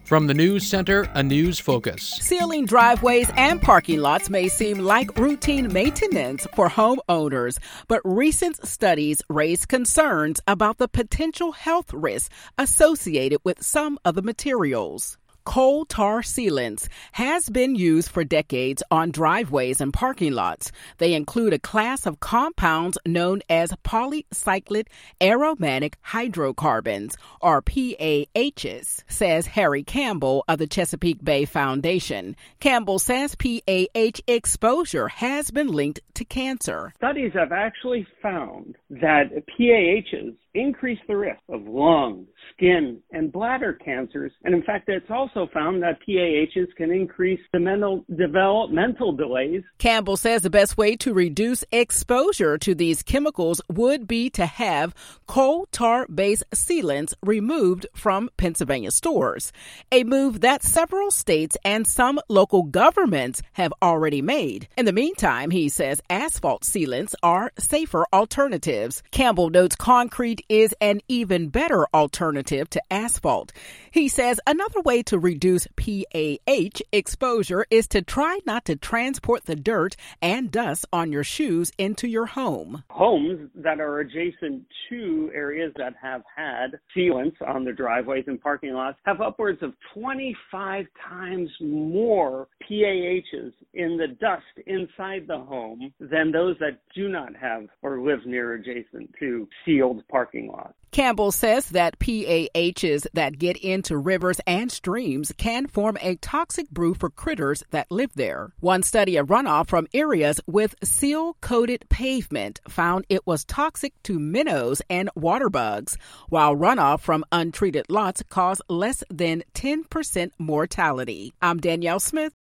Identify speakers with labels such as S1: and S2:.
S1: From the News Center, a news focus.
S2: Sealing driveways and parking lots may seem like routine maintenance for homeowners, but recent studies raise concerns about the potential health risks associated with some of the materials. Coal tar sealants has been used for decades on driveways and parking lots. They include a class of compounds known as polycyclic aromatic hydrocarbons, or PAHs, says Harry Campbell of the Chesapeake Bay Foundation. Campbell says PAH exposure has been linked to cancer.
S3: Studies have actually found that PAHs increase the risk of lung, skin, and bladder cancers. And in fact, it's also found that PAHs can increase the developmental delays.
S2: Campbell says the best way to reduce exposure to these chemicals would be to have coal tar-based sealants removed from Pennsylvania stores, a move that several states and some local governments have already made. In the meantime, he says asphalt sealants are safer alternatives. Campbell notes concrete is an even better alternative to asphalt. He says another way to reduce PAH exposure is to try not to transport the dirt and dust on your shoes into your home.
S3: Homes that are adjacent to areas that have had sealants on their driveways and parking lots have upwards of 25 times more PAHs in the dust inside the home than those that do not have or live near adjacent to sealed parking lots.
S2: Campbell says that PAHs that get into rivers and streams can form a toxic brew for critters that live there. One study of runoff from areas with seal-coated pavement found it was toxic to minnows and water bugs, while runoff from untreated lots caused less than 10% mortality. I'm Danielle Smith.